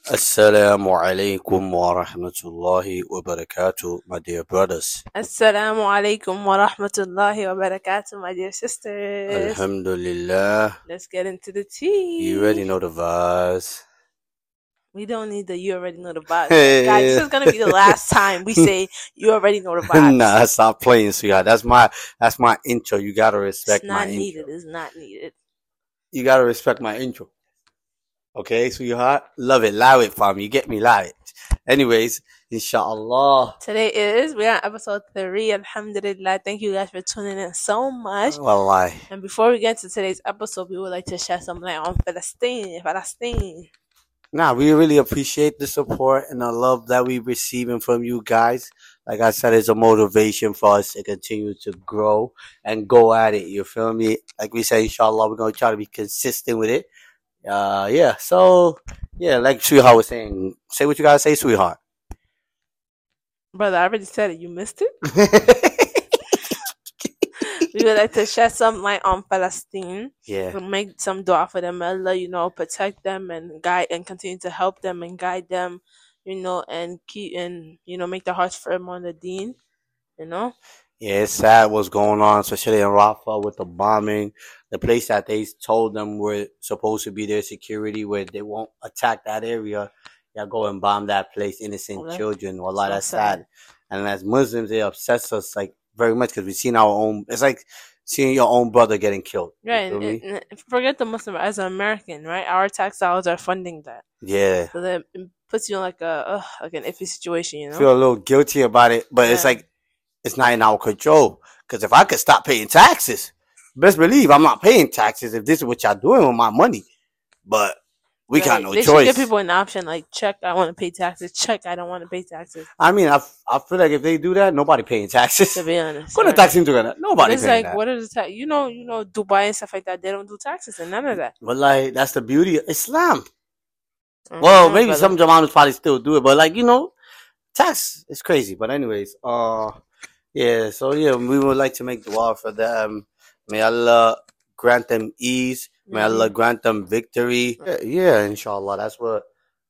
Assalamu alaikum wa rahmatullahi wa barakatuh, my dear brothers. Assalamu alaikum wa rahmatullahi wa barakatuh, my dear sisters. Alhamdulillah. Let's get into the tea. You already know the vibes. We don't need the you already know the vibes. Guys, this is gonna be the last time we say you already know the vibes. Nah, stop playing, sweetheart. That's my intro. You gotta respect It's not my needed. intro. It's not needed. You gotta respect my intro. Okay, sweetheart? Love it, allow it, fam. You get me, allow it. Anyways, inshallah. Today we're on episode 3. Alhamdulillah. Thank you guys for tuning in so much. Wallahi. And before we get to today's episode, we would like to share some light on Palestine. Nah, we really appreciate the support and the love that we're receiving from you guys. Like I said, it's a motivation for us to continue to grow and go at it. You feel me? Like we say, inshallah, we're going to try to be consistent with it. Yeah. So, yeah, like sweetheart was saying, say what you got to say, sweetheart. Brother, I already said it. You missed it? We would like to shed some light on Palestine. Yeah. Make some dua for them, Allah, protect them and guide and continue to help them and guide them, and keep and make their hearts firm on the deen, Yeah, it's sad what's going on, especially in Rafah with the bombing. The place that they told them were supposed to be their security, where they won't attack that area. Y'all go and bomb that place, innocent Wallah. children. Wallah, So that's sad. sad. And as Muslims, it upsets us like very much because we've seen our own. It's like seeing your own brother getting killed. You Right. feel me? And forget the Muslim as an American, right? Our tax dollars are funding that. Yeah. So that it puts you in like an iffy situation, Feel a little guilty about it, but it's Yeah. like it's not in our control. Because if I could stop paying taxes, best believe I'm not paying taxes if this is what y'all doing with my money. But we got no They choice. should give people an option like check, I want to pay taxes. Check, I don't want to pay taxes. I mean, I feel like if they do that, nobody paying taxes. To be honest, What the right? tax into that? Nobody It's paying like that. what are the tax? Dubai and stuff like that. They don't do taxes and none of that. But like, that's the beauty of Islam. Well, maybe brother. some Jamanas probably still do it, but like tax is crazy. But anyways, yeah. So yeah, we would like to make dua for them. May Allah grant them ease. May Allah grant them victory. Yeah, inshallah. That's what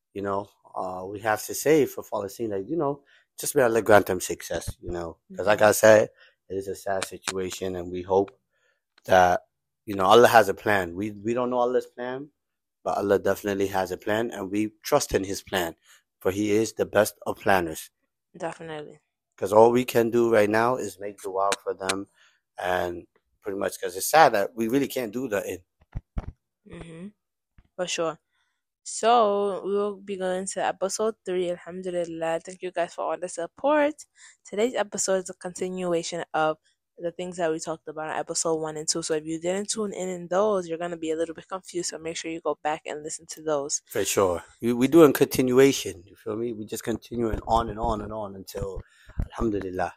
we have to say for Palestine. Like just may Allah grant them success. Because like I said, it is a sad situation, and we hope that Allah has a plan. We don't know Allah's plan, but Allah definitely has a plan, and we trust in His plan, for He is the best of planners. Definitely. Because all we can do right now is make dua for them, and pretty much because it's sad that we really can't do that. For sure. So we will be going to episode 3. Alhamdulillah. Thank you guys for all the support. Today's episode is a continuation of the things that we talked about in episode 1 and 2. So if you didn't tune in those, you're gonna be a little bit confused. So make sure you go back and listen to those. For sure. We do in continuation. You feel me? We just continuing on and on and on until Alhamdulillah.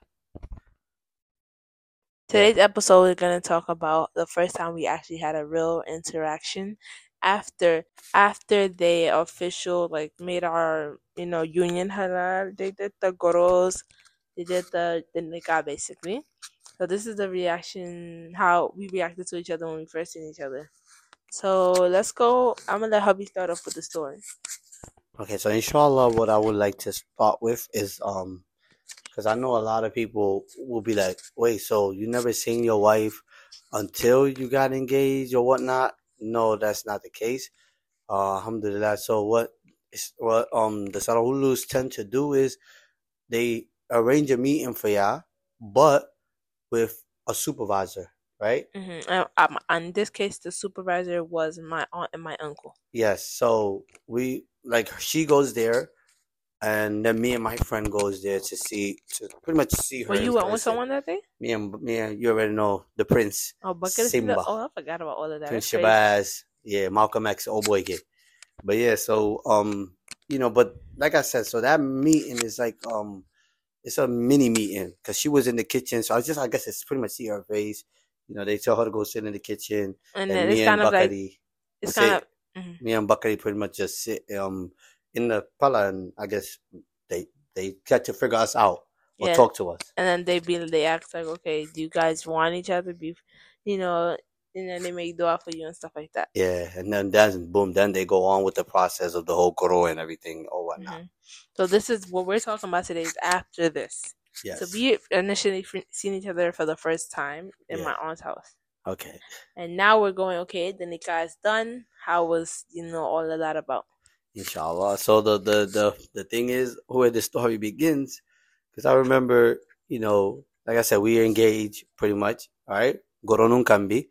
Today's episode we're gonna talk about the first time we actually had a real interaction after they official made our union halal. They did the goros, they did the nikah basically. So this is the reaction, how we reacted to each other when we first seen each other. So let's go. I'm gonna let hubby start off with the story. Okay, so inshallah, what I would like to start with is because I know a lot of people will be like, wait, so you never seen your wife until you got engaged or whatnot? No, that's not the case. Alhamdulillah. So what the Sarahulus tend to do is they arrange a meeting for ya, but with a supervisor, right? In this case, the supervisor was my aunt and my uncle. Yes. So she goes there, and then me and my friend goes there to pretty much see her. Were you with someone that day? Me and you already know the Prince. Oh, Simba. I forgot about all of that. Prince Shabazz. Yeah, Malcolm X, old boy kid. But yeah, so but like I said, so that meeting is like it's a mini meeting because she was in the kitchen, so I guess it's pretty much see her face. They tell her to go sit in the kitchen, and then it's kind of like it's kind of me and Bakari pretty much just sit in the pala, and I guess they get to figure us out or talk to us. And then they ask like, okay, do you guys want each other? and then they make dua for you and stuff like that. Yeah, and then boom, then they go on with the process of the whole Qur'an and everything or whatnot. Hmm. So this is what we're talking about today. Is after this. So Yes. we initially seen each other for the first time in Yeah. my aunt's house, Okay. and now we're going. Okay, the nikah is done. How was all of that about? Inshallah. So the thing is where the story begins, because I remember, like I said, we are engaged pretty much. All right, Goronun Kambi,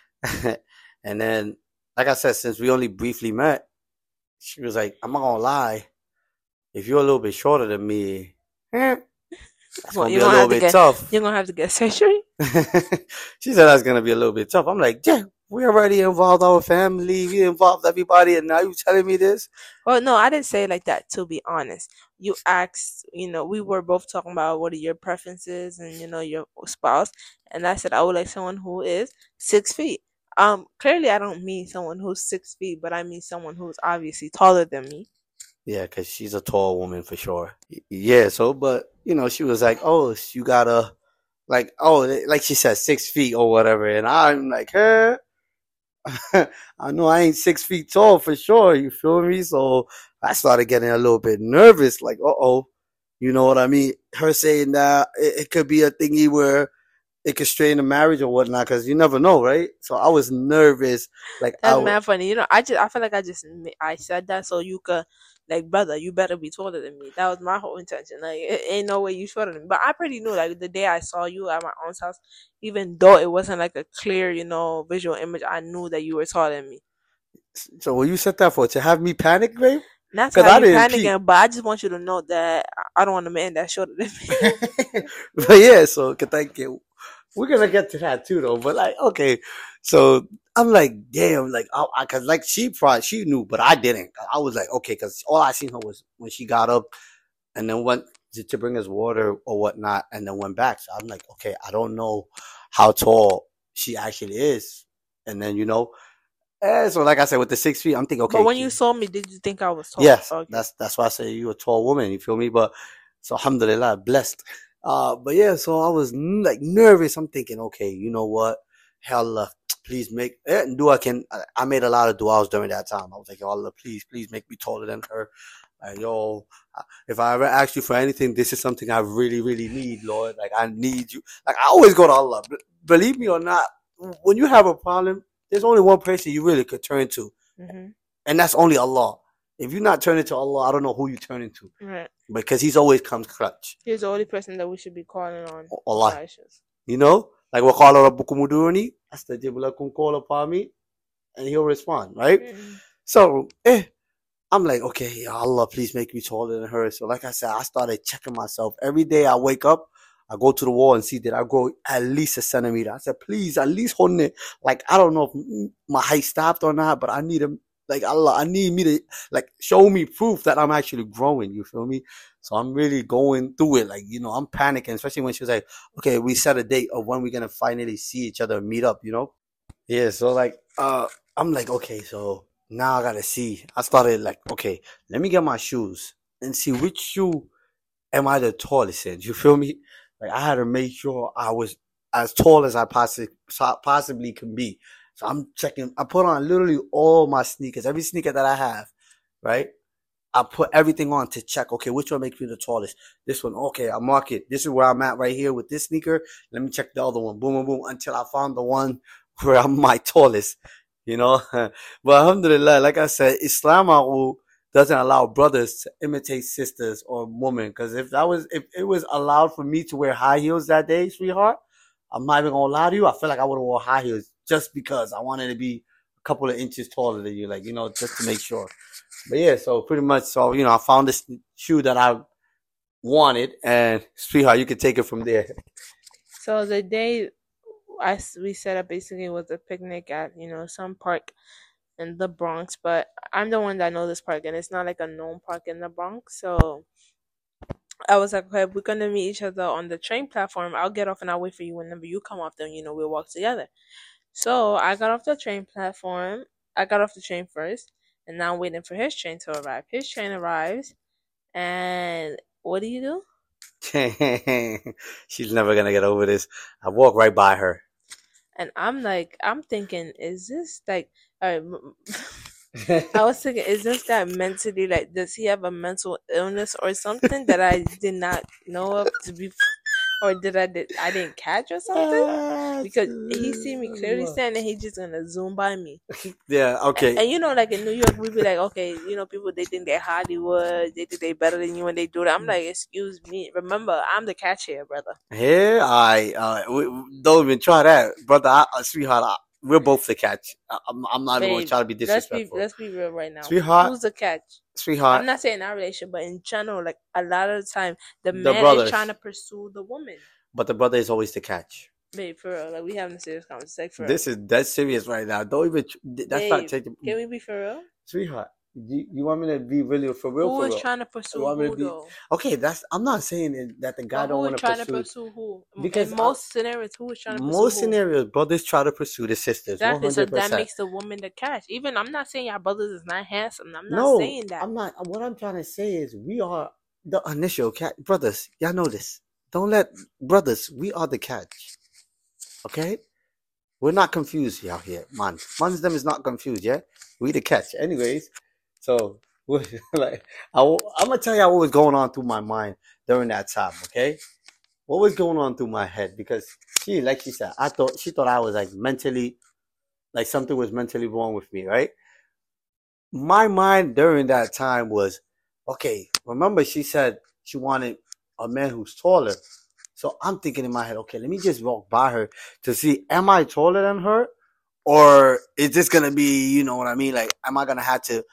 and then like I said, since we only briefly met, she was like, "I'm not gonna lie, if you're a little bit shorter than me, that's Well, gonna be a little bit tough." you're gonna have to get surgery. She said that's gonna be a little bit tough. I'm like, yeah, we already involved our family, we involved everybody, and now you telling me this? Well, no, I didn't say it like that. To be honest, you asked. We were both talking about what are your preferences and your spouse, and I said I would like someone who is 6 feet. Clearly I don't mean someone who's 6 feet, but I mean someone who's obviously taller than me. Yeah, because she's a tall woman for sure. Yeah, so, but, she was like, oh, you gotta, like, oh, like she said, 6 feet or whatever. And I'm like, huh? I know I ain't 6 feet tall for sure. You feel me? So I started getting a little bit nervous, like, uh-oh. You know what I mean? Her saying that it could be a thingy where it could strain the marriage or whatnot, because you never know, right? So I was nervous. Like, That's mad funny. I feel like I said that so you could, like, brother, you better be taller than me. That was my whole intention. Like, it ain't no way you shorter than me. But I pretty knew, like, the day I saw you at my aunt's house, even though it wasn't like a clear, visual image, I knew that you were taller than me. so what you said that for? To have me panic, babe? Not Because how I you didn't peep. panicking, but I just want you to know that I don't want a man that's shorter than me. But yeah, so thank you. We're gonna get to that too, though. But like, okay, so I'm like, damn, like, cause like she knew, but I didn't. I was like, okay, cause all I seen her was when she got up and then went to bring us water or whatnot, and then went back. So I'm like, okay, I don't know how tall she actually is, and then so like I said, with the 6 feet, I'm thinking, okay. But when you saw me, did you think I was tall? Yes, Okay. that's why I say you're a tall woman. You feel me? But so alhamdulillah, blessed. But yeah, so I was like nervous. I'm thinking, okay, you know what? Hell, please make dua can. I made a lot of duas during that time. I was like, yo, Allah, please make me taller than her. Like, yo, if I ever ask you for anything, this is something I really, really need, Lord. Like, I need you. Like, I always go to Allah. Believe me or not, when you have a problem, there's only one person you really could turn to, and that's only Allah. If you're not turning to Allah, I don't know who you turning to. Right. Because He's always comes clutch. He's the only person that we should be calling on. Allah. Like وَقَالَ رَبُّكُمُ ادْعُونِي أَسْتَجِبْ لَكُمْ, call upon me, and He'll respond, right? So, I'm like, okay, ya Allah, please make me taller than her. So, like I said, I started checking myself. Every day I wake up, I go to the wall and see that I grow at least a centimeter. I said, please, at least hold it. Like, I don't know if my height stopped or not, but I need like, Allah, I need me to, like, show me proof that I'm actually growing. You feel me? So I'm really going through it. Like, I'm panicking, especially when she was like, okay, we set a date of when we're going to finally see each other and meet up. Yeah. So like, I'm like, okay, so now I got to see. I started like, okay, let me get my shoes and see which shoe am I the tallest in. You feel me? Like, I had to make sure I was as tall as I possibly can be. So I'm checking. I put on literally all my sneakers, every sneaker that I have, right? I put everything on to check, okay, which one makes me the tallest? This one, okay, I mark it. This is where I'm at right here with this sneaker. Let me check the other one. Boom, boom, boom, until I found the one where I'm my tallest, But alhamdulillah, like I said, Islam doesn't allow brothers to imitate sisters or women. Because if it was allowed for me to wear high heels that day, sweetheart, I'm not even gonna lie to you, I feel like I would have wore high heels just because I wanted to be a couple of inches taller than you, like, just to make sure. But yeah, so pretty much, so, I found this shoe that I wanted, and sweetheart, you can take it from there. So the day we set up basically was a picnic at some park in the Bronx, but I'm the one that know this park, and it's not like a known park in the Bronx. So I was like, okay, we're gonna meet each other on the train platform. I'll get off and I'll wait for you whenever you come off. Then we'll walk together. So I got off the train platform. I got off the train first, and now I'm waiting for his train to arrive. His train arrives, and what do you do? She's never gonna get over this. I walk right by her. And I'm thinking, is this like, all right, I was thinking, is this guy mentally like, does he have a mental illness or something that I did not know of to be, or I didn't catch or something? Because he see me clearly standing, he just gonna zoom by me. Yeah, okay. And you know, like in New York, we be like, okay, you know, people they think they're Hollywood, they think they better than you when they do that. I'm like, excuse me, remember, I'm the catch here, brother. Here, don't even try that, brother. Sweetheart, we're both the catch. I'm not even going to Babe, try to be disrespectful. let's be real right now. Sweetheart, Who's the catch? Sweetheart, I'm not saying our relationship, but in general, like a lot of the time, the the man is brothers, trying to pursue the woman. but the brother is always the catch. Babe, for real, like we having a serious conversation. For real. This is dead serious right now. Don't even. That's not Babe, taking. can we be for real? Sweetheart, you want me to be really for real? Who For is real? trying to pursue You want me to who be though? okay? I'm not saying that the guy But don't who want is to trying to pursue. pursue who? Because In most scenarios, who is trying to pursue most who? scenarios, brothers try to pursue the sisters. Exactly. So that 100%. makes the woman the catch. Even I'm not saying your brothers is not handsome. I'm not No, saying that. I'm not. What I'm trying to say is we are the initial catch. Brothers, y'all know this. Don't let brothers. We are the catch. Okay, we're not confused out here, man. Man's them is not confused. Yeah, we the catch. Anyways, so like I'm gonna tell y'all what was going on through my mind during that time. Okay, what was going on through my head because like she said, she thought I was like mentally, like something was mentally wrong with me, right? My mind during that time was, okay, remember she said she wanted a man who's taller. So I'm thinking in my head, okay, let me just walk by her to see, am I taller than her? Or is this going to be, you know what I mean? Like, am I going to have to,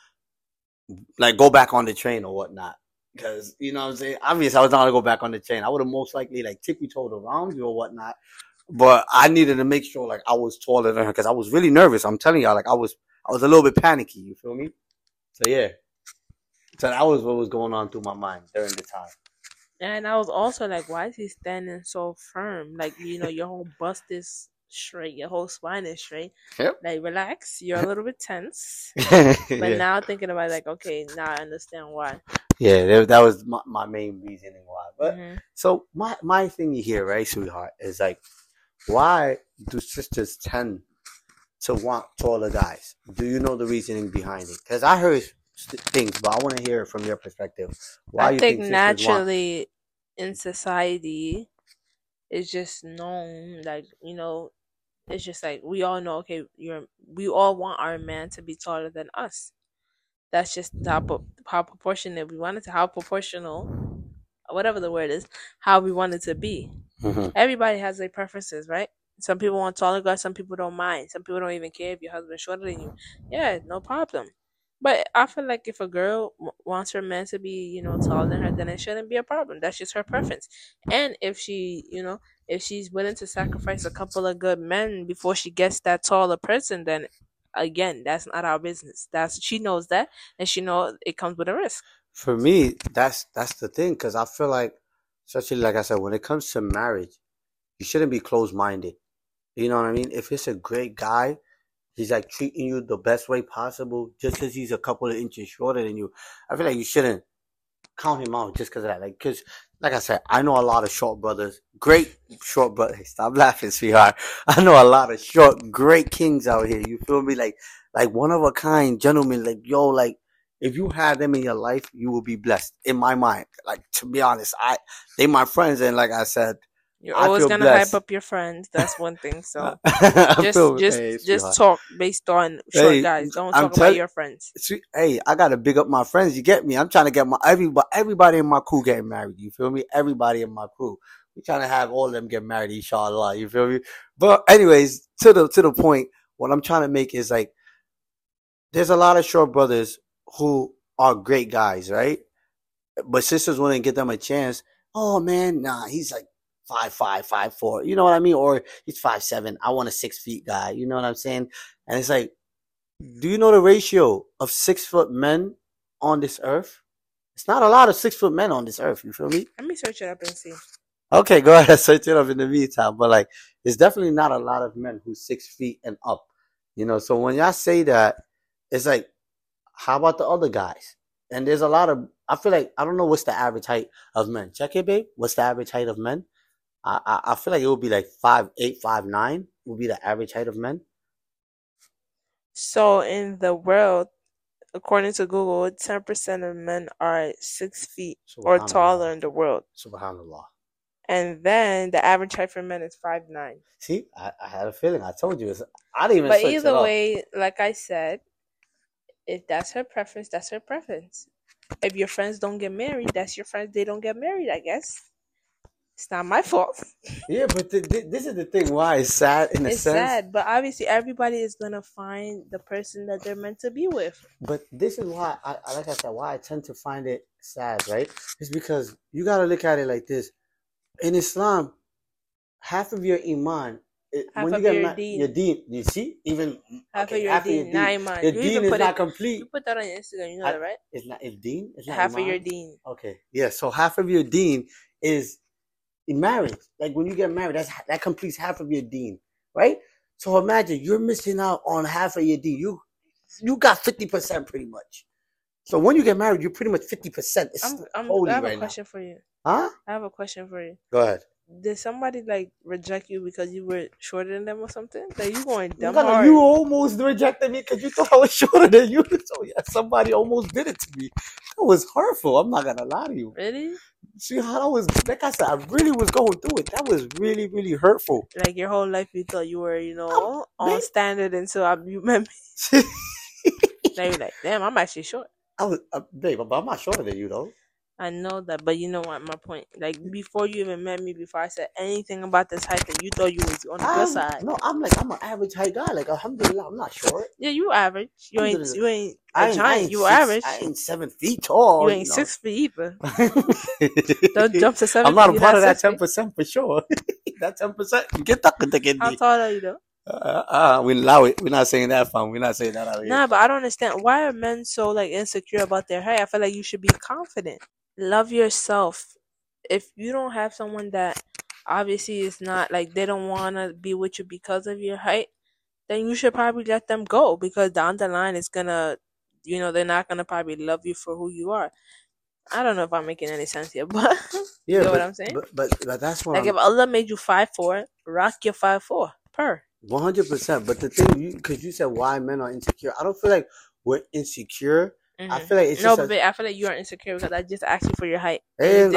like, go back on the train or whatnot? Because, you know what I'm saying? Obviously, I was not going to go back on the train. I would have most likely, like, tippy-toed around you or whatnot. But I needed to make sure, like, I was taller than her because I was really nervous. I'm telling y'all, like, I was a little bit panicky. You feel me? So, yeah. So that was what was going on through my mind during the time. And I was also like, why is he standing so firm? Like, you know, your whole bust is straight, your whole spine is straight. Yep. Like, relax. You're a little bit tense. But yeah. Now thinking about it, like, okay, now I understand why. Yeah, that was my main reasoning why. But so my thing here, right, sweetheart, is like, why do sisters tend to want taller guys? Do you know the reasoning behind it? Because I heard things, but I want to hear it from your perspective. Why I you think sisters naturally in society, it's just known, like, you know, it's just like we all know, okay, we all want our man to be taller than us. That's just how proportionate we want it to, how proportional, whatever the word is, how we want it to be. Everybody has their preferences, right? Some people want taller guys, some people don't mind. Some people don't even care if your husband's shorter than you. Yeah, no problem. But I feel like if a girl wants her man to be, you know, taller than her, then it shouldn't be a problem. That's just her preference. And if she, you know, if she's willing to sacrifice a couple of good men before she gets that taller person, then again, that's not our business. She knows that, and she knows it comes with a risk. For me, that's the thing, because I feel like, especially like I said, when it comes to marriage, you shouldn't be closed-minded. You know what I mean? If it's a great guy, he's like treating you the best way possible just because he's a couple of inches shorter than you. I feel like you shouldn't count him out just because of that. Because, like I said, I know a lot of short brothers, great short brothers. Hey, stop laughing, sweetheart. I know a lot of short, great kings out here. You feel me? Like one of a kind gentlemen. Like, yo, like, if you have them in your life, you will be blessed. In my mind, like, to be honest, they my friends, and like I said, you're always gonna hype up your friends. That's one thing. So just talk based on short guys. Don't talk about your friends. Hey, I gotta big up my friends. You get me? I'm trying to get everybody in my crew getting married. You feel me? Everybody in my crew. We trying to have all of them get married, inshallah. You feel me? But anyways, to the point, what I'm trying to make is like, there's a lot of short brothers who are great guys, right? But sisters wouldn't give them a chance. Oh man, nah, he's like 5'5", 5'4", you know what I mean? Or he's 5'7". I want a 6 feet guy, you know what I'm saying? And it's like, do you know the ratio of 6 foot men on this earth? It's not a lot of 6 foot men on this earth. You feel me? Let me search it up and see. Okay, go ahead, search it up in the meantime. But like, there's definitely not a lot of men who's 6 feet and up. You know, so when y'all say that, it's like, how about the other guys? And there's a lot of, I feel like, I don't know what's the average height of men. Check it, babe. What's the average height of men? I feel like it would be like 5'8", 5'9" would be the average height of men. So in the world, according to Google, 10% of men are 6 feet or Subhanallah. taller in the world. Subhanallah. And then the average height for men is 5'9". See, I had a feeling. I told you. I didn't even But switch it either up. way, like I said, if that's her preference, that's her preference. If your friends don't get married, that's your friends. They don't get married, I guess. It's not my fault. Yeah, but this is the thing. Why it's sad in a It's sense. sad, but obviously everybody is gonna find the person that they're meant to be with. But this is why like I said, why I tend to find it sad, right? It's because you gotta look at it like this. In Islam, half of your iman, Half when you of get your deen. your deen, you see, even Half of okay, your half of your deen, deen, not iman. your You deen even is put not it. complete. You put that on your Instagram. You know that, right? It's not. It's deen. It's not Half of iman. your deen. Okay, yeah. So half of your deen is in marriage. Like when you get married, that completes half of your deen, right? So imagine you're missing out on half of your deen. You got 50% pretty much. So when you get married, you're pretty much 50%. It's holy I have right a now. question for you. Huh? I have a question for you. Go ahead. Did somebody like reject you because you were shorter than them or something? Like you going dumb Ngana, hard. you almost rejected me because you thought I was shorter than you. So yeah, somebody almost did it to me. That was hurtful. I'm not gonna lie to you. Really? See how that was? Like I said, I really was going through it. That was really, really hurtful. Like your whole life, you thought you were, on standard until you met me. Now you're like, damn, I'm actually short. I was, babe, but I'm not shorter than you though. I know that, but you know what? My point, like before you even met me, before I said anything about this height, that you thought you was on the good side. No, I'm an average height guy. Like alhamdulillah, I'm not short. Yeah, you average. You ain't I a giant. ain't You average. I ain't 7 feet tall. You ain't 6 feet either. Don't jump to 7 I'm not feet. a part of that 10% for sure. That 10%. Get that with the How tall are you though? we allow it. We're not saying that, fam. We're not saying that out here. Nah, but I don't understand. Why are men so like insecure about their height? I feel like you should be confident. Love yourself. If you don't have someone that obviously is not like they don't want to be with you because of your height, then you should probably let them go because down the line it's gonna, they're not gonna probably love you for who you are. I don't know if I'm making any sense here, but you know what I'm saying? But that's what like if Allah made you 5'4", rock your 5'4" per. 100%. But the thing, because you said why men are insecure, I don't feel like we're insecure. Mm-hmm. I feel like it's I feel like you are insecure because I just asked you for your height.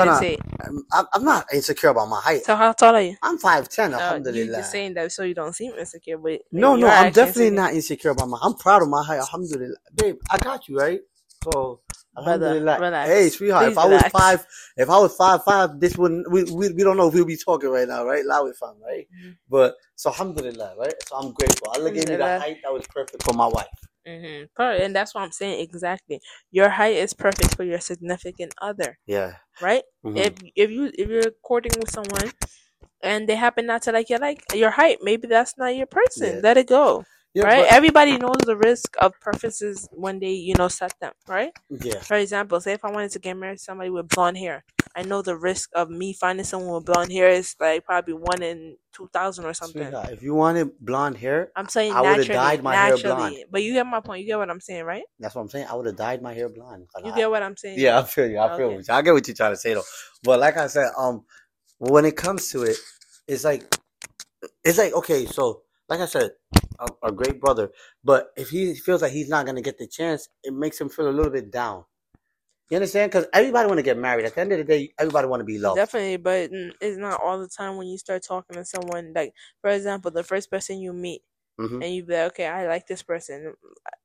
I'm not insecure about my height. So how tall are you? I'm 5'10". Alhamdulillah. You're just saying that so you don't seem insecure, but no, I'm definitely not insecure about my. I'm proud of my height. Alhamdulillah, babe. I got you right. So alhamdulillah. Relax. Hey, sweetheart. If I was 5'5", this wouldn't. We don't know if we'll be talking right now, right? Allow it, fam, right? Mm-hmm. But so alhamdulillah, right? So I'm grateful. Allah gave me the height that was perfect for my wife. Mm-hmm. And that's what I'm saying exactly. Your height is perfect for your significant other. Yeah. Right. Mm-hmm. If you're courting with someone and they happen not to like your height, maybe that's not your person. Yeah. Let it go. Yeah, right. Everybody knows the risk of preferences when they set them. Right. Yeah. For example, say if I wanted to get married to somebody with blonde hair, I know the risk of me finding someone with blonde hair is like probably 1 in 2,000 or something. Sweetheart, if you wanted blonde hair, I'm saying I would have dyed my hair blonde. But you get my point. You get what I'm saying, right? That's what I'm saying. I would have dyed my hair blonde. You get what I'm saying? Yeah, I feel you. I feel you. I get what you're trying to say though. But like I said, when it comes to it, it's like okay. So like I said, a great brother. But if he feels like he's not gonna get the chance, it makes him feel a little bit down. You understand? Because everybody want to get married. At the end of the day, everybody want to be loved. Definitely, but it's not all the time when you start talking to someone. Like, for example, the first person you meet, and you be like, okay, I like this person.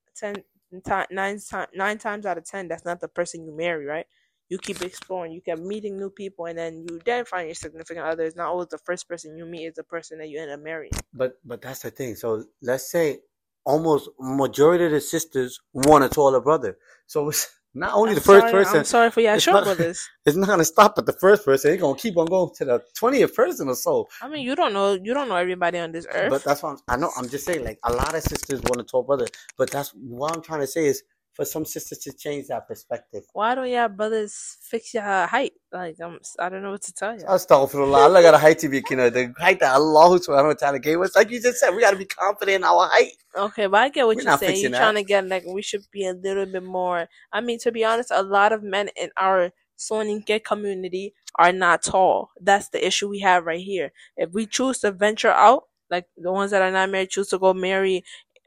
9 times out of 10, that's not the person you marry, right? You keep exploring. You keep meeting new people, and then you then find your significant other. It's not always the first person you meet is the person that you end up marrying. But that's the thing. So let's say almost majority of the sisters want a taller brother. So it's not only the first person. I'm sorry for your short brothers. It's not gonna stop at the first person. It's gonna keep on going to the 20th person or so. I mean, you don't know everybody on this earth. But that's what I know. I'm just saying, like a lot of sisters want a tall brother. But that's what I'm trying to say is for some sisters to change that perspective. Why don't y'all brothers fix your height? Like I don't know what to tell you. Astaghfirullah. Allah got a height to be the height that Allah subhanahu wa ta'ala gave us. Like you just said, we gotta be confident in our height. Okay, but I get what you're saying. You're trying to get like we should be a little bit more. I mean, to be honest, a lot of men in our Soninke community are not tall. That's the issue we have right here. If we choose to venture out, like the ones that are not married choose to go marry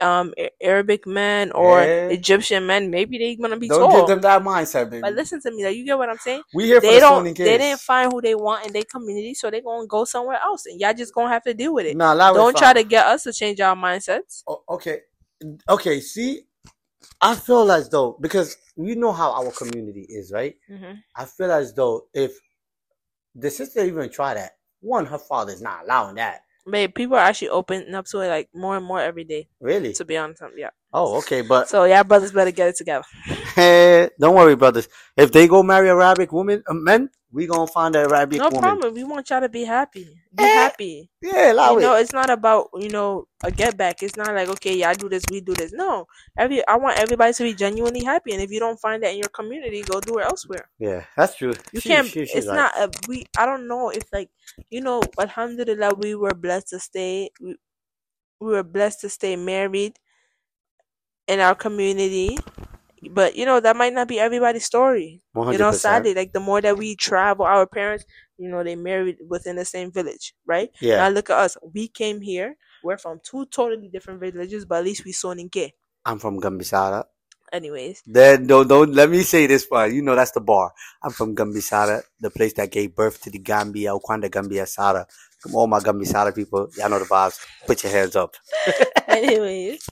Arabic men or Eh, Egyptian men, maybe they're gonna be don't give tall. them that mindset, But baby. listen to me, like you get what I'm saying? We here for They the don't Sony they didn't kids. find who they want in their community, so they're gonna go somewhere else and y'all just gonna have to deal with it. Nah, allow it Don't try fine. to get us to change our mindsets. Okay. Okay, see, I feel as though, because you know how our community is, right? Hmm. I feel as though if the sister even try that, one, her father's not allowing that. But people are actually opening up to it like more and more every day. Really? To be honest, yeah. Oh, okay, but So yeah, brothers better get it together. don't worry, brothers. If they go marry Arabic women, men, we gonna find an Arabic No woman. problem. We want y'all to be happy. Be Eh, happy. Yeah, allow You know, it. it's not about a get back. It's not like okay, yeah, I do this, we do this. No, I want everybody to be genuinely happy. And if you don't find that in your community, go do it elsewhere. Yeah, that's true. You can't. She's It's right. not a we. I don't know if like Alhamdulillah, we were blessed to stay. We were blessed to stay married in our community, but that might not be everybody's story. 100%. Sadly, like the more that we travel, our parents, they married within the same village, right? Yeah. Now look at us. We came here. We're from two totally different villages, but at least we Soninke. I'm from Gambisara. Anyways, Then don't let me say this part. You know that's the bar. I'm from Gambisara, the place that gave birth to the Gambia, Okwanda Gambia Sara. Come on, my Gambisara people. Y'all know the vibes. Put your hands up. anyways,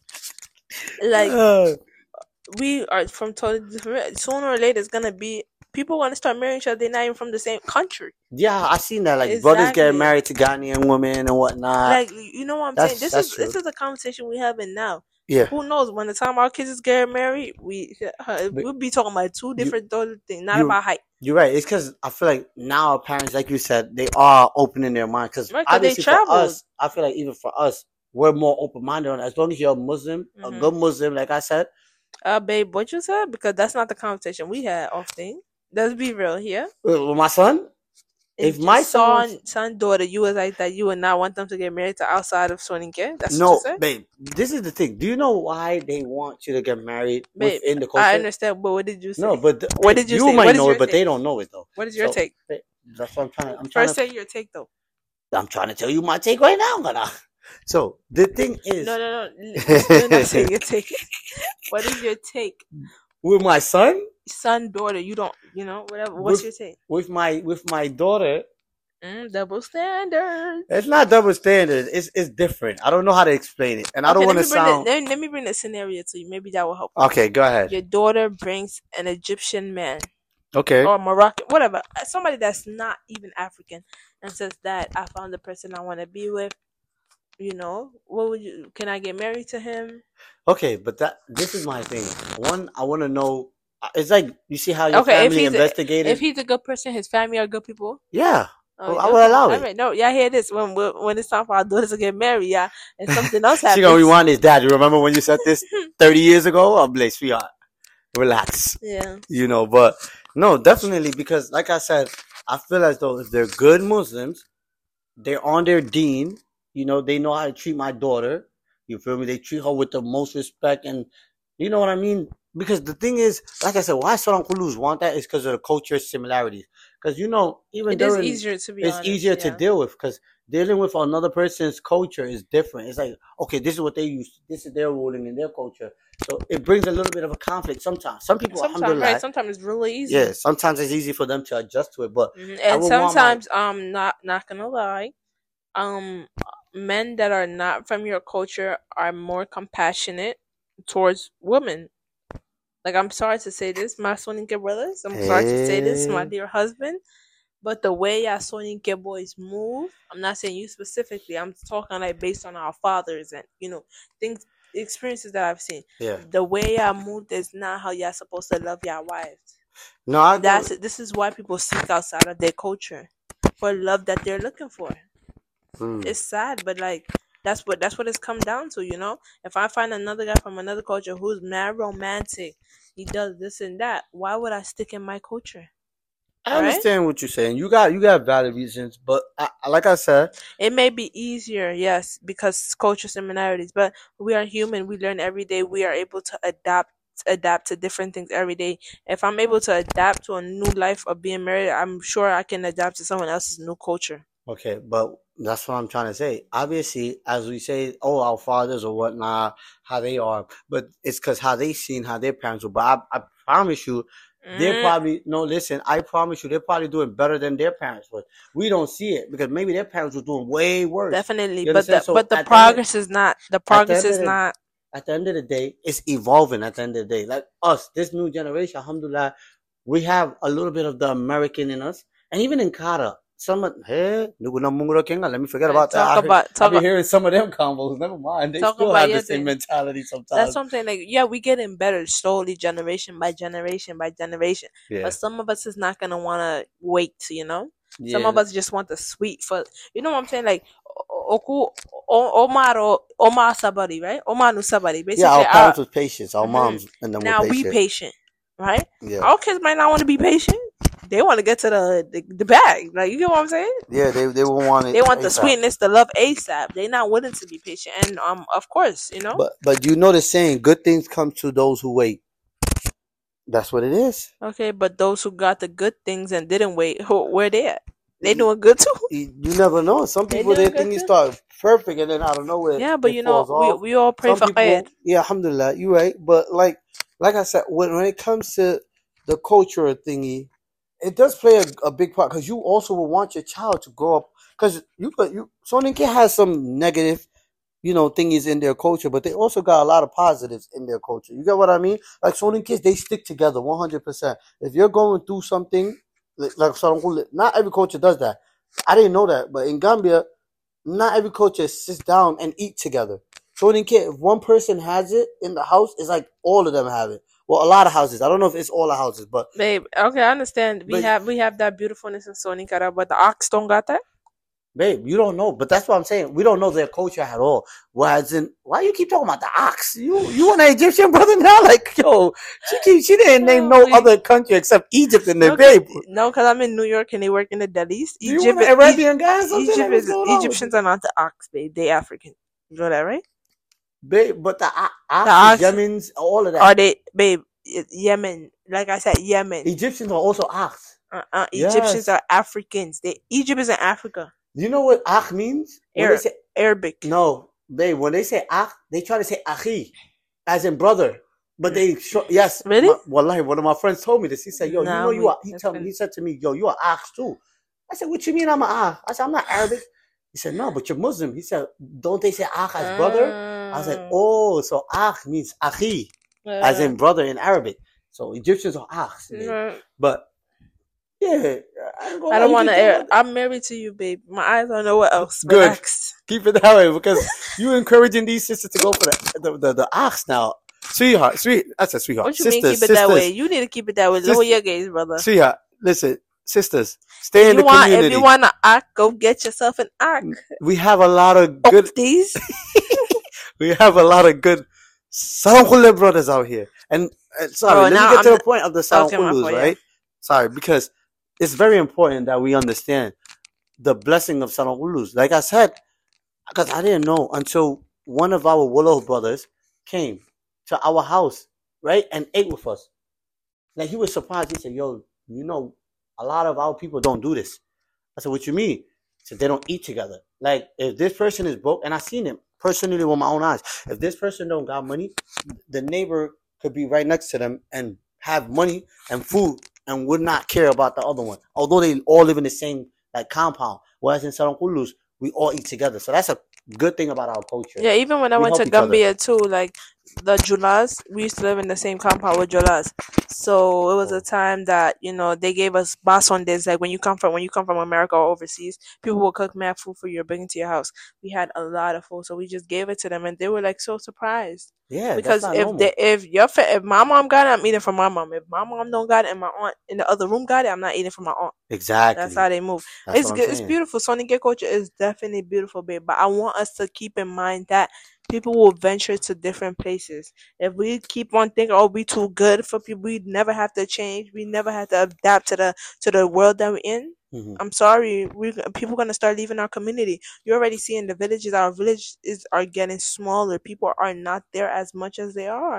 like Uh, we are from totally different. Sooner or later, it's gonna be people want to start marrying each other. They're not even from the same country. yeah, I seen that. Like brothers Exactly. getting married to Ghanaian women and whatnot. Like you know what I'm saying? That's This true. is a conversation we having now. Yeah. Who knows? When the time our kids get married, we'll be talking about two different things, not about height. You're right. It's because I feel like now our parents, like you said, they are opening their mind. Because Right, 'cause they obviously for traveled. us, I feel like even for us, we're more open minded on it. As long as you're a Muslim, a good Muslim, like I said. Babe, what you said? Because that's not the conversation we had often. Let's be real here. With my son, if my son, daughter, you was like that, you would not want them to get married to outside of Soninke. That's what you no, said? babe. This is the thing. Do you know why they want you to get married Babe, within the culture? I understand, but what did you say? No, but what did you say? You What might is know your it, but take? they don't know it though. What is your take? Babe, that's what I'm trying. I'm trying First, say your take though. I'm trying to tell you my take right now, gonna. So the thing is, No. You're not saying your take. What is your take? with my son, Daughter, you don't, whatever. What's your take? With my daughter, double standards. it's not double standard. It's different. I don't know how to explain it, and I don't want to sound. Let me bring the scenario to you. Maybe that will help. Okay, go ahead. Your daughter brings an Egyptian man. Okay. Or Moroccan, whatever. Somebody that's not even African, and says that I found the person I want to be with. What would you? Can I get married to him? Okay, but this is my thing. One, I want to know. It's like you see how your family investigated. If he's a good person, his family are good people. Yeah. I will allow it. No, y'all hear this when it's time for our daughters to get married, yeah, and something else happens. She gonna rewind his dad. You remember when you said this 30 years ago? I'm like, sweetheart, relax. Yeah. But no, definitely because, like I said, I feel as though if they're good Muslims, they're on their deen. They know how to treat my daughter. You feel me? They treat her with the most respect, and you know what I mean. Because the thing is, like I said, why Salam Kulus want that is because of the culture similarities. Because even it is easier to be honest. It's easier to deal with because dealing with another person's culture is different. It's like, okay, this is what they use. This is their ruling in their culture. So it brings a little bit of a conflict sometimes. Some people, sometimes it's really easy. Yeah, sometimes it's easy for them to adjust to it, but and sometimes not gonna lie, men that are not from your culture are more compassionate towards women. Like, I'm sorry to say this, my Soninke brothers. I'm sorry to say this, my dear husband. But the way our Soninke boys move, I'm not saying you specifically. I'm talking like based on our fathers and experiences that I've seen. Yeah. The way y'all move is not how y'all supposed to love your wives. No, this is why people seek outside of their culture for love that they're looking for. It's sad, but like that's what it's come down to. If I find another guy from another culture who's mad romantic, he does this and that, why would I stick in my culture? I understand what you're saying. You got valid reasons, but like I said, it may be easier, yes, because culture similarities. But we are human. We learn every day. We are able to adapt adapt to different things every day. If I'm able to adapt to a new life of being married, I'm sure I can adapt to someone else's new culture. Okay, but that's what I'm trying to say. Obviously, as we say, oh, our fathers or whatnot, how they are, but it's because how they seen how their parents were. But I promise you, they're Mm, probably no. Listen, I promise you, they're probably doing better than their parents was. We don't see it because maybe their parents were doing way worse. definitely, You but understand? So the progress is not. The at the progress end of is the not. at the end of the day, it's evolving. At the end of the day, like us, this new generation, alhamdulillah, we have a little bit of the American in us, and even in Kara, some of hey, let me forget about Talk that. about I be talk hearing some of them combos. Never mind, they talk still about have the your same thing. mentality That's sometimes. something like, yeah, we getting better slowly, generation by generation by generation. Yeah, But some of us is not gonna wanna wait, you know. Some of yeah, us just want the sweet for, you know what I'm saying? Like Oku Omar Sabari, right? Omar no Sabari. yeah. Basically Our our parents was patient. Our mhm. moms and them were Now we patient. patient, right? Yeah, Our kids might not want to be patient. They want to get to the bag. Like, you get what I'm saying? yeah. They will want it They want the ASAP. sweetness, the love ASAP. They're not willing to be patient. And of course, you know. But you know the saying, good things come to those who wait. That's what it is. Okay, but those who got the good things and didn't wait, where they at? They doing good too. You never know. Some They people they doing good think you too. start perfect and then out of nowhere Yeah, but it you know, falls off. we all pray Some for khair. people, yeah, alhamdulillah, you right. But like I said, when it comes to the culture thingy, it does play a big part because you also will want your child to grow up because you Soninke has some negative thingies in their culture, but they also got a lot of positives in their culture. You get what I mean? Like Sonin kids, they stick together 100%. If you're going through something, like not every culture does that. I didn't know that, but in Gambia, not every culture sits down and eat together. Sonin kid, if one person has it in the house, it's like all of them have it. Well, a lot of houses. I don't know if it's all the houses, Babe, okay, I understand. but We have that beautifulness in Sonikara, but the ox don't got that. babe, you don't know, but that's what I'm saying. We don't know their culture at all. Whereas in, why you keep talking about the ox? You an Egyptian brother now? Like, yo, she didn't name No, no other country except Egypt in there, no, babe. no, because I'm in New York and they work in the delis. Do you want an Arabian guy or something? Egypt Like, what's is going on with Egyptians you? are not the ox, babe. They African. You know that, right? Babe, but the The ox is ox Yemen's, all of are that. they, babe? Yemen, like I said, Yemen. Egyptians are also ox. Egyptians Yes. are Africans. Egypt is in Africa. Do you know what akh means? When they Arab, say Arabic. no, babe, when they say akh, they try to say akhi, as in brother. But yes, Really? wallahi, one of my friends told me this. He said, "Yo, you know No, you are." that's He said to me, "Yo, you are akh too." I said, "What you mean I'm an akh?" I said, "I'm not Arabic." He said, "No, but you're Muslim." He said, "Don't they say akh as brother?" I was like, "Oh, so akh means akhi, as in brother in Arabic." So Egyptians are akhs, but yeah, I ain't gonna I lie, don't you want keep talking to. about I'm married to you, babe. My eyes don't know what else. good. Relax. Keep it that way because you encouraging these sisters to go for the ox now. Sweetheart, that's a sweetheart. What you mean Sisters, keep it that way? sisters, You need to keep it that way. Lower sisters, your gaze, brother. sweetheart. Listen, sisters, stay in the If you community. want to act, go get yourself an act. We have a lot of good. These. We have a lot of good Salam brothers out here. And sorry, Bro, let me now get to I'm the point of the Salam okay. My fault, yeah. right? Sorry, because it's very important that we understand the blessing of Salam Like I said, because I didn't know until one of our Willow brothers came to our house, right, and ate with us. Like he was surprised. He said, "Yo, a lot of our people don't do this." I said, "What you mean?" He said, "They don't eat together. Like if this person is broke, and I seen him personally with my own eyes. If this person don't got money, the neighbor could be right next to them and have money and food and would not care about the other one. Although they all live in the same like compound. Whereas in Sarankulus, we all eat together. So that's a good thing about our culture. Yeah, even when I We went help to each other. Gambia too, like the Julas, we used to live in the same compound with Julas. So it was a time that they gave us basondes. Like when you come from America or overseas, people will cook mad food for you, bring it to your house. We had a lot of food, so we just gave it to them, and they were like so surprised. Yeah, that's Because not normal. if my mom got it, I'm eating from my mom. If my mom don't got it and my aunt in the other room got it, I'm not eating from my aunt. Exactly. That's how they move. That's It's what I'm good. It's saying. beautiful. Sonic Gay culture is definitely beautiful, babe. But I want us to keep in mind that people will venture to different places. If we keep on thinking, "Oh, we too good for people," we never have to change. We never have to adapt to the world that we're in. Mhm. I'm sorry, people gonna start leaving our community. You're already seeing the villages. Our villages are getting smaller. People are not there as much as they are.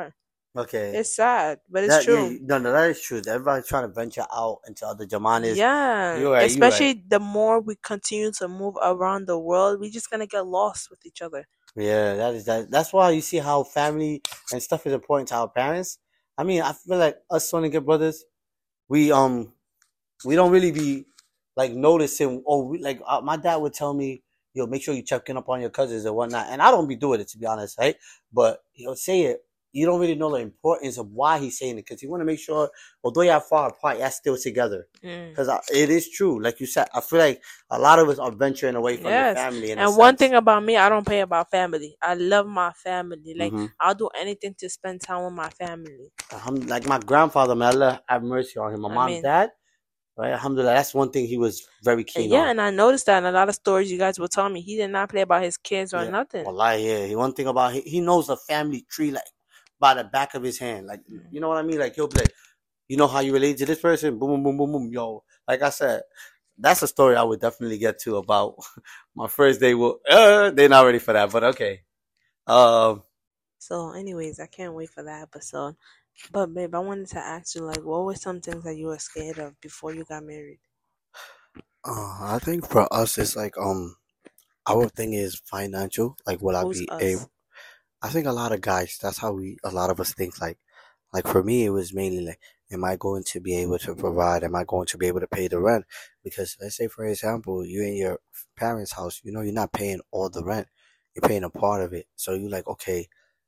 Okay. It's sad, but it's That true. yeah, no, no, that is true. Everybody's trying to venture out into other Jamanas. Yeah, You're right. You're right. especially the more we continue to move around the world, we just gonna get lost with each other. Yeah, that is that. That's why you see how family and stuff is important to our parents. I mean, I feel like us Sonica brothers, we we don't really be like noticing. Oh, like my dad would tell me, "Yo, make sure you checking up on your cousins and whatnot." And I don't be doing it to be honest, right? But he'll say it. You don't really know the importance of why he's saying it because he want to make sure, although you're far apart, you're still together. Mm. Because it is true, like you said. I feel like a lot of us are venturing away from the Yes, family in a and one sense. thing about me, I don't play about family. I love my family. Like Mm-hmm. I'll do anything to spend time with my family. Like my grandfather, may Allah have mercy on him. My I mom's mean, dad, right? Alhamdulillah, that's one thing he was very and keen yeah, on. and I noticed that in a lot of stories you guys will tell me he did not play about his kids or Yeah, nothing. wallahi, yeah. One thing about he knows the family tree like by the back of his hand. Like you know what I mean? Like he'll be like, you know how you relate to this person? Boom, boom, boom, boom, boom. Yo, like I said, that's a story I would definitely get to about my first day. Will they're not ready for that, but okay. Um, So, anyways, I can't wait for that episode. But babe, I wanted to ask you, like, what were some things that you were scared of before you got married? I think for us, it's like our thing is financial. Like, will I Who's be able? us? I think a lot of guys. That's how a lot of us think. Like for me, it was mainly like, am I going to be able to provide? Am I going to be able to pay the rent? Because let's say, for example, you're in your parents' house. You know, you're not paying all the rent. You're paying a part of it. So you're like, okay,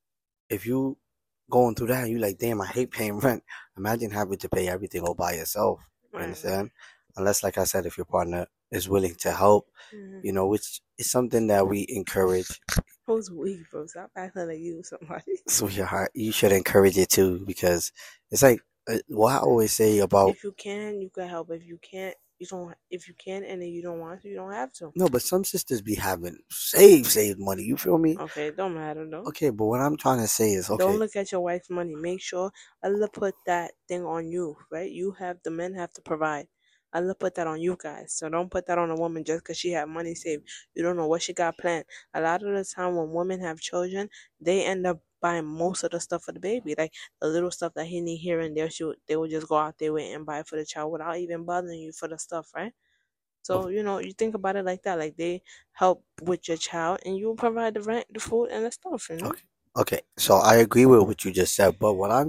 if you going through that, you like, damn, I hate paying rent. Imagine having to pay everything all by yourself. You Right, right. understand? Unless, like I said, if your partner is willing to help, Hmm. which is something that we encourage. Who's we, bro? Stop acting like you somebody. Sweetheart, you should encourage it too because it's like what I always say about If you can, you can help. If you can't, you don't. If you can and then you don't want to, you don't have to. no, but some sisters be having save money. You feel me? Okay, it don't matter though. Okay, but what I'm trying to say is Don't okay. look at your wife's money. Make sure Allah put that thing on you, right? You have the men have to provide. Allah put that on you guys. So don't put that on a woman just because she have money saved. You don't know what she got planned. A lot of the time when women have children, they end up buying most of the stuff for the baby. Like the little stuff that he need here and there, they will just go out their way and buy it for the child without even bothering you for the stuff, right? So, you think about it like that. Like they help with your child and you provide the rent, the food and the stuff. Okay. Okay. So I agree with what you just said, but what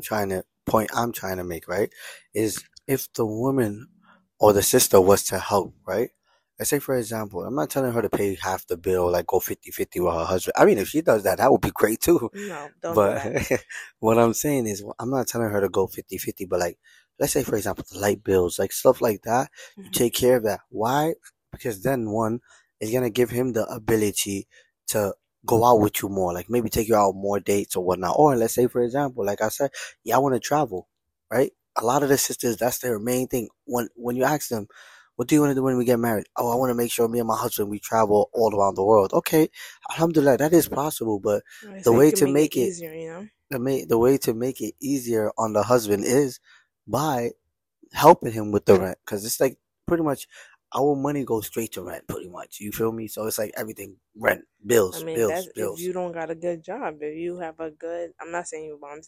I'm trying to make, right, is if the woman or the sister was to help, right? Let's say, for example, I'm not telling her to pay half the bill, like go 50-50 with her husband. I mean, if she does that, that would be great too. No, don't do But that. what I'm saying is, I'm not telling her to go 50-50, but like, let's say, for example, the light bills, like stuff like that, you Mhm. take care of that. Why? Because then one is going to give him the ability to go out with you more, like maybe take you out more dates or whatnot. Or let's say, for example, like I said, yeah, I want to travel, right? A lot of the sisters, that's their main thing. When you ask them, what do you want to do when we get married? Oh, I want to make sure me and my husband we travel all around the world. Okay, alhamdulillah, that is possible, but Right, the so you way can to make it make it easier. the way to make it easier on the husband is by helping him with the rent, because it's like pretty much our money goes straight to rent, pretty much. You feel me? So it's like everything rent, I bills, mean, bills, that's if bills. you don't got a good job. If you have a good, I'm not saying you, moms.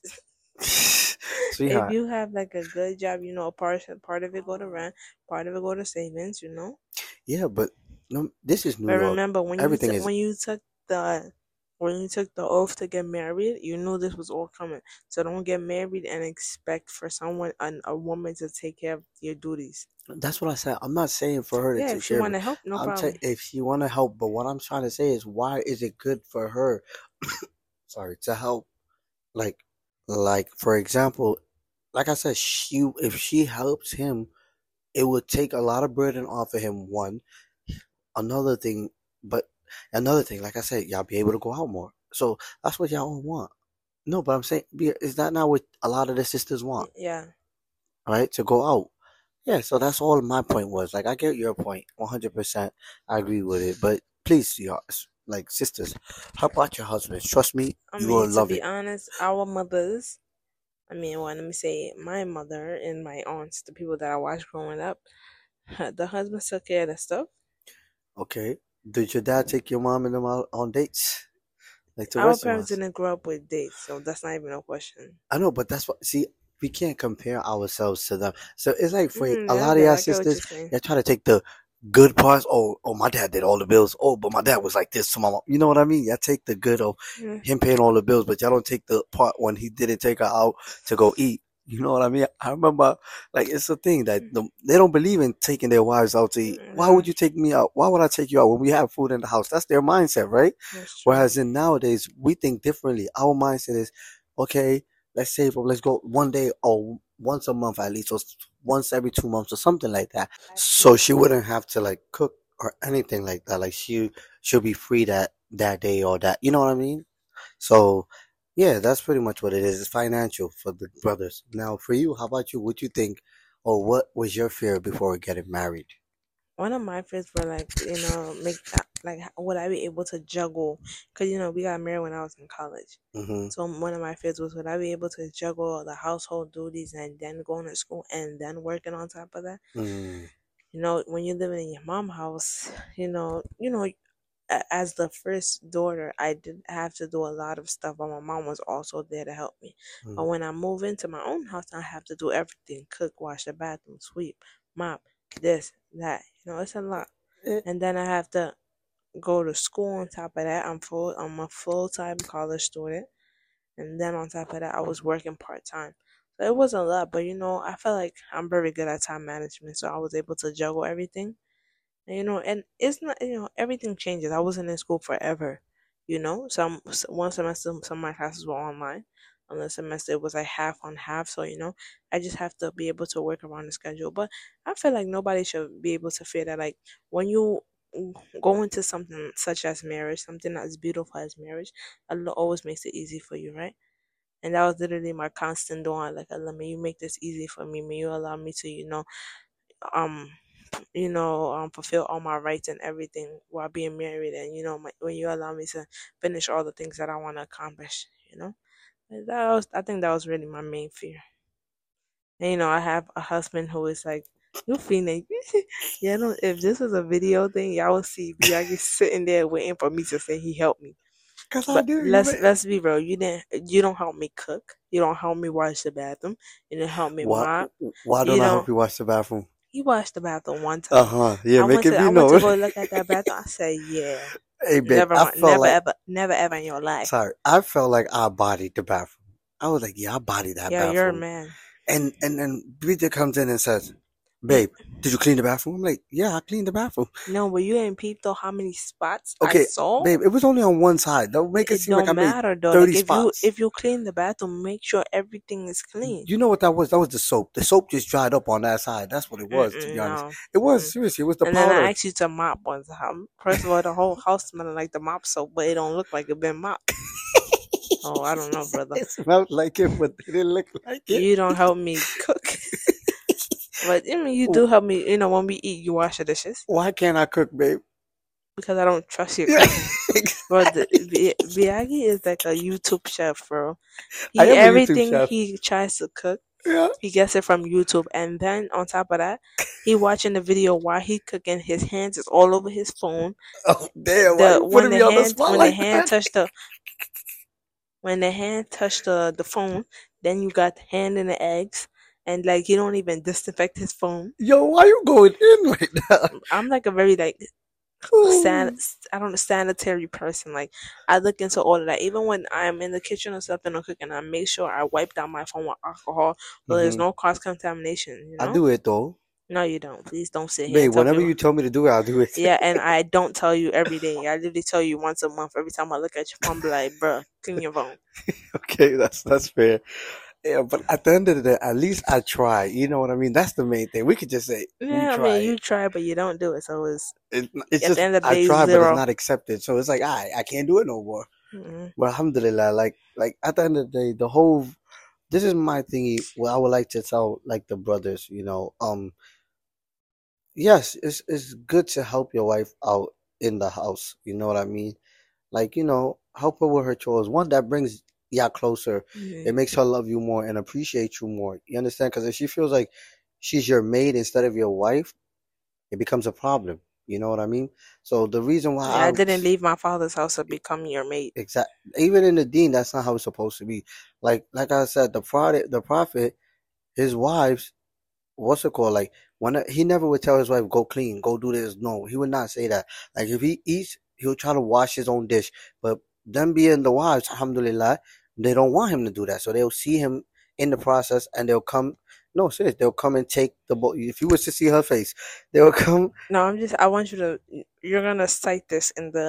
If Sweetheart, you have like a good job, part of it go to rent, part of it go to savings. yeah, but no, this is New But York. remember, Everything is the when you took the oath to get married, you knew this was all coming. So don't get married and expect for someone, a woman, to take care of your duties. that's what I said. I'm not saying for her to Yeah, take if she care of want it. to help, no I'm saying problem. if she want to help, but what I'm trying to say is why is it good for her? Sorry, to help, like, like for example, like I said, she if she helps him, it would take a lot of burden off of him. One, another thing, but another thing, like I said, y'all be able to go out more. So that's what y'all want. No, but I'm saying, is that not what a lot of the sisters want, Yeah. right? To go out. Yeah, so that's all my point was. Like, I get your point 100%. I agree with it. But please, y'all, like, sisters, help out your husbands. Trust me, I you mean, will to love be it. honest, our mothers, well, let me say my mother and my aunts, the people that I watched growing up, the husbands took care of the stuff. Okay. Did your dad take your mom and them out on dates? like the Our rest of parents us. didn't grow up with dates, so that's not even a question. I know, but that's what. See, we can't compare ourselves to them. So it's like for a Yeah, lot of y'all I get what sisters, you're saying. they try to take the good parts. Oh, my dad did all the bills. Oh, but my dad was like this to my mom. You know what I mean? Y'all take the good of Yeah. him paying all the bills, but y'all don't take the part when he didn't take her out to go eat. You know what I mean? I remember, like, it's a thing that they don't believe in taking their wives out to eat. Why No, would you take me out? Why would I take you out when we have food in the house? That's their mindset, right? that's true. Whereas in nowadays, we think differently. Our mindset is, okay, let's say, let's go one day or once a month at least, or once every 2 months or something like that. So she wouldn't have to like cook or anything like that. Like she'll be free that day or that. You know what I mean? So yeah, that's pretty much what it is. It's financial for the brothers. Now for you, how about you? What you think, or what was your fear before getting married? One of my fears were like, make that like, would I be able to juggle? Because we got married when I was in college. Mm-hmm. So one of my fears was, would I be able to juggle the household duties and then going to school and then working on top of that? Mm-hmm. When you're living in your mom house, as the first daughter, I did have to do a lot of stuff, but my mom was also there to help me. But when I move into my own house, I have to do everything: cook, wash the bathroom, sweep, mop, this, that. It's a lot. And then I have to go to school on top of that. I'm a full-time college student. And then on top of that, I was working part-time. So it was a lot, but I felt like I'm very good at time management, so I was able to juggle everything. And it's not, everything changes. I wasn't in school forever. One semester, some of my classes were online. Another semester it was like half on half. So, I just have to be able to work around the schedule. But I feel like nobody should be able to feel that, like, when you go into something such as marriage, something as beautiful as marriage, Allah always makes it easy for you, right? And that was literally my constant dua, like, Allah, may you make this easy for me. May you allow me to, um fulfill all my rights and everything while being married, and when you allow me to finish all the things that I want to accomplish. And I think that was really my main fear. And I have a husband who is like, you feeling yeah, no, if this is a video thing, y'all will see Biagi sitting there waiting for me to say he helped me. Cause I But do. let's be real, you don't help me cook, you don't help me wash the bathroom, you don't help me Why? mop, Why you don't I help don't you wash the bathroom? he washed the bathroom one Uh time. huh. Yeah, I make went it to be I went to known. go look at that bathroom. I said, yeah, Hey, babe, never I mind, felt like never ever in your life. sorry. I felt like I bodied the bathroom. I was like, yeah, I bodied that Yeah, you're a bathroom. man. And then Bridget comes in and says, And "Babe, did you clean the bathroom?" I'm like, "Yeah, I cleaned the bathroom." no, but you ain't peeped though how many spots I Okay, saw. babe, it was only on one side. Don't make it It seem like I don't made matter though. Like 30 if you spots. if you clean the bathroom, make sure everything is clean. You know what that was? That was the soap. The soap just dried up on that side. That's what it was, to be honest. No. It was Mm-mm. seriously. It was the And then I powder. asked you to mop one time. First of all, the whole house smelling like the mop soap, but it don't look like it been mopped. Oh, I don't know, brother. It smelled like it, but it didn't look like it. You don't help me cook. But I mean, you do help me. When we eat, you wash the dishes Why can't I cook, babe? because I don't trust your Yeah, cooking. Bro, Biagi is like a YouTube chef, bro. I He am a YouTube everything chef. he tries to cook, Yeah. he gets it from YouTube, and then on top of that, he watching the video while he cooking. His hands is all over his phone. Oh damn! Why The you when putting the me on the hand spot when the like hand that? touched the when the hand touched the phone, then you got hand in the eggs, and like he don't even disinfect his phone. Yo, why you going in right now? I'm like a very like Ooh. I don't know, sanitary person. Like I look into all of that. Even when I'm in the kitchen or something or cooking, I make sure I wipe down my phone with alcohol so there's Hmm. no cross contamination. I do it though, No, you don't. Please don't sit here and babe. tell Whenever me. you tell me to do it, I'll do it. Yeah, and I don't tell you every day. I literally tell you once a month. Every time I look at your phone, be like, bruh, clean your phone. Okay, that's fair. Yeah, but at the end of the day, at least I try. You know what I mean? That's the main thing. We could just say we Yeah, I mean, tried. you try, but you don't do it. So It's at the just end of the I day, tried, but it's zero. not accepted. So it's like I can't do it no more. Mm-mm. But alhamdulillah, like at the end of the day, the whole this is my thingy. What I would like to tell like the brothers, yes, it's good to help your wife out in the house. You know what I mean? Like, help her with her chores. One that brings y'all closer. Mm-hmm. It makes her love you more and appreciate you more. You understand? Because if she feels like she's your maid instead of your wife, it becomes a problem. You know what I mean? So the reason why Yeah, I didn't leave my father's house to become your mate. exact even in the deen, that's not how it's supposed to be. Like I said, the prophet, his wives, what's it called? Like when he never would tell his wife, "Go clean, go do this." No, he would not say that. Like if he eats, he'll try to wash his own dish. But them being the wives, alhamdulillah, they don't want him to do that. So they'll see him in the process, and they'll come. No, serious. They'll come and take the bowl. If you was to see her face, they'll come No, I want you to. You're gonna cite this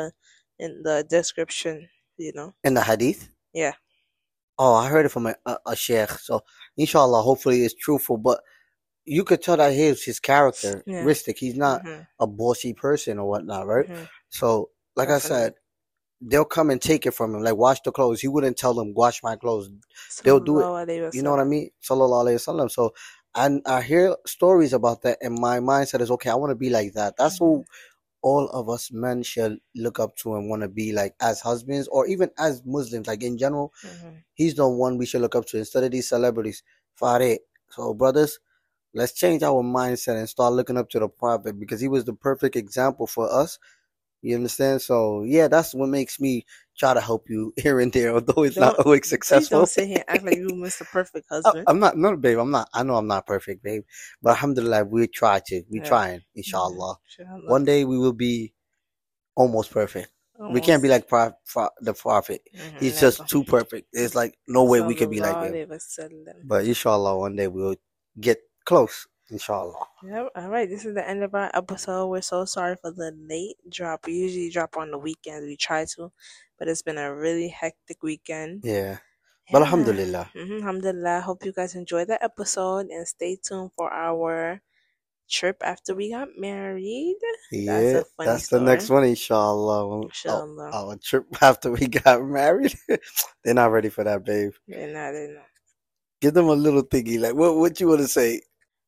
in the description. You know. in the hadith. Yeah. Oh, I heard it from a sheikh. So inshallah, hopefully it's truthful. But you could tell that here's his Yeah. characteristic. He's not Mhm. a bossy person or whatnot, right? Mhm. So, like I Definitely. said, they'll come and take it from him, like wash the clothes. He wouldn't tell them wash my clothes. They'll do it. Sallallahu alayhi You know what I wasallam. mean? Sallallahu alaihi wasallam. So, and I hear stories about that, and my mindset is okay. I want to be like that. That's Mhm. who all of us men should look up to and want to be like as husbands, or even as Muslims, like in general. Mhm. He's the one we should look up to instead of these celebrities. Farid. So, brothers, let's change our mindset and start looking up to the prophet because he was the perfect example for us. You understand? So yeah, that's what makes me try to help you here and there, although it's not Don't always please don't successful. sit here and act like you Mr. Perfect husband. I'm not, no, babe. I'm not. I know I'm not perfect, babe. But alhamdulillah, we try to. We Yeah. trying, inshallah. Inshallah. One day we will be almost perfect. We can't be Almost. like the prophet. He's Never. just too perfect. It's like no way we could be like Sallallahu him. alayhi wasallam. But inshallah, one day we'll get close. Inshallah. Yep. All right. This is the end of our episode. We're so sorry for the late drop. We usually drop on the weekends. We try to, but it's been a really hectic weekend. Yeah. But Yeah. alhamdulillah. Alhamdulillah. Hope you guys enjoyed the episode and stay tuned for our trip after we got married. Yeah, That's a funny that's story. the next one, inshallah. Inshallah. Our trip after we got married. They're not ready for that, babe. They're not. Give them a little thingy. Like, what you want to say?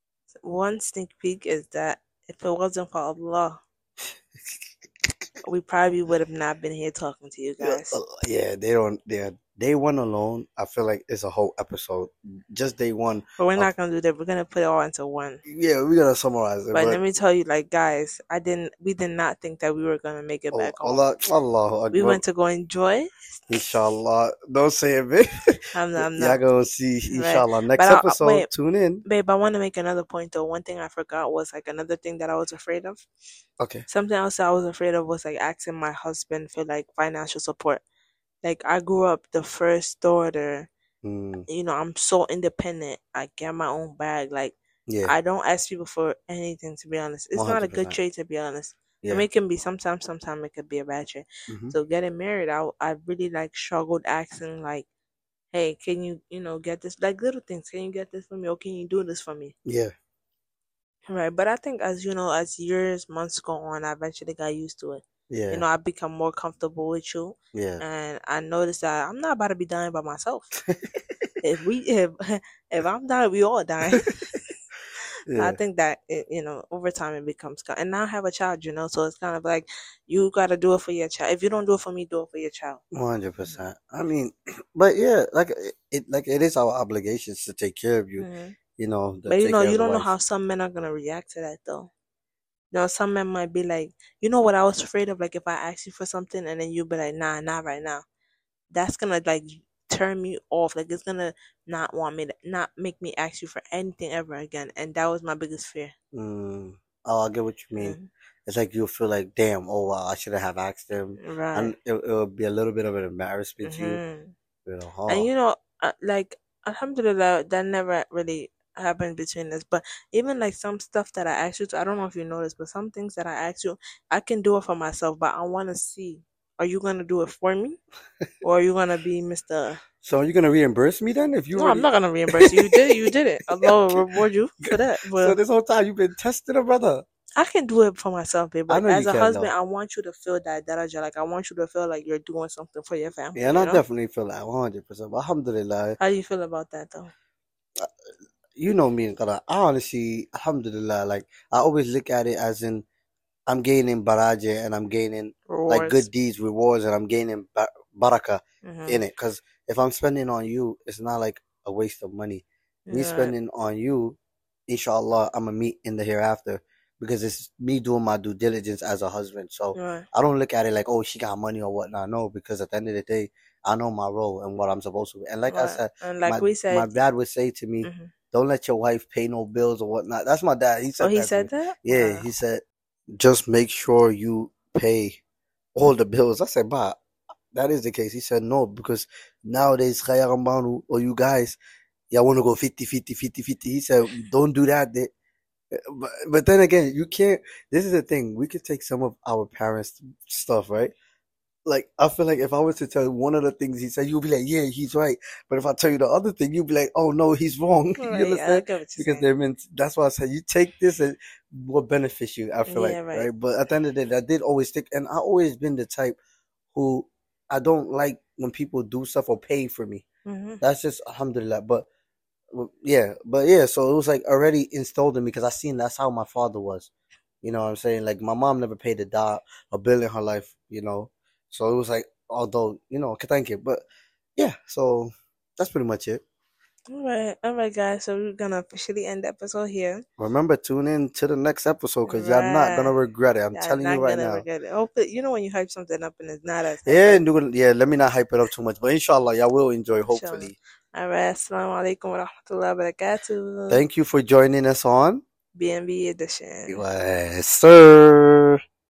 One sneak peek is that if it wasn't for Allah, we probably would have not been here talking to you guys. Yeah, they don't. They're day one alone. I feel like it's a whole episode. Just day one. But we're not gonna do that. We're gonna put it all into one. Yeah, we gotta summarize it. But let me tell you, like guys, we did not think that we were gonna make it back home. Allah, we went to go enjoy. Inshallah, don't say it, babe. I'm not. Y'all gonna see, inshallah. Right. Next episode, tune in. Babe, I want to make another point though. One thing I forgot was like another thing that I was afraid of. Okay. Something else I was afraid of was like asking my husband for like financial support. Like I grew up the first daughter. You know, I'm so independent. I get my own bag. Like I don't ask people for anything, to be honest. It's 100%. Not a good trait, to be honest. Yeah. I mean, it can be sometimes it could be a bad trait. So getting married, I really like struggled asking like, hey, can you get this, like little things, can you get this for me, or can you do this for me? Yeah. Right. But I think as years, months go on, I eventually got used to it. Yeah. I become more comfortable with you. Yeah. And I noticed that I'm not about to be dying by myself. if I'm dying, we all die. Yeah. I think that over time it becomes, and now I have a child, so it's kind of like you got to do it for your child. If you don't do it for me, do it for your child. 100%. I mean, but yeah, like it is our obligations to take care of you. But you don't know how some men are gonna react to that though. Some men might be like, what I was afraid of, like if I ask you for something and then you be like, nah, not right now. That's gonna like turn me off. Like it's gonna not make me ask you for anything ever again. And that was my biggest fear. Oh, I get what you mean. It's like you'll feel like, damn, oh wow, I should have asked him. Right. And it will be a little bit of an embarrassment to you. And like alhamdulillah, that never really happened between us. But even like some stuff that I asked you to, I don't know if you noticed, but some things that I asked you, I can do it for myself, but I want to see, are you gonna do it for me, or are you gonna be Mr. So are you gonna reimburse me then? If you I'm not gonna reimburse you. You did it. Allah will reward you for that. So this whole time you've been testing a brother. I can do it for myself, babe. But as a husband, I want you to feel that daraja. Like I want you to feel like you're doing something for your family. Yeah, and I definitely feel that 100%. Alhamdulillah. How do you feel about that though? You know me, I honestly, alhamdulillah, like I always look at it as in I'm gaining baraja and I'm gaining rewards. Like good deeds, rewards, and I'm gaining barakah in it. Because if I'm spending on you, it's not like a waste of money. Me spending on you, inshallah, I'm gonna meet in the hereafter. because it's me doing my due diligence as a husband. So Right. I don't look at it like, oh, she got money or whatnot. No, because at the end of the day, I know my role and what I'm supposed to. And like I Right. said, And like my we said, my dad would say to me, mhm. don't let your wife pay no bills or whatnot. That's my dad. He Oh, said he that to said me. that? Yeah, Wow. he said, just make sure you pay all the bills. I said, bah, that is the case. He said, no, because nowadays, Khaya Rambanu, or you guys, y'all want to go 50, 50, 50, 50. He said, don't do that. But then again, you can't. This is the thing. We could take some of our parents' stuff, right? Like, I feel like if I was to tell you one of the things he said, you'll be like, yeah, he's right. But if I tell you the other thing, you'll be like, oh, no, he's wrong. You Right. I understand? get what you're Because saying. they're meant, that's why I said, you take this and what benefits you, I feel like, Yeah, right. right? But at the end of the day, that did always stick. And I always been the type who I don't like when people do stuff or pay for me. Mm-hmm. That's just alhamdulillah. But yeah, so it was like already installed in me because I seen that's how my father was. You know what I'm saying? Like my mom never paid a bill in her life, you know. So it was like, although, you know, thank you. But yeah, so that's pretty much it. All right, guys. So we're gonna officially end the episode here. Remember, tune in to the next episode because y'all not gonna Right. regret it. I'm Yeah, telling you not right gonna now. regret it. Hopefully, you know when you hype something up and it's not as Yeah, hype. yeah, let me not hype it up too much. But inshallah, y'all will enjoy, Sure. hopefully. All right. Assalamu alaikum wa rahmatullahi wa barakatuh. Thank you for joining us on BNB edition. Yes, sir.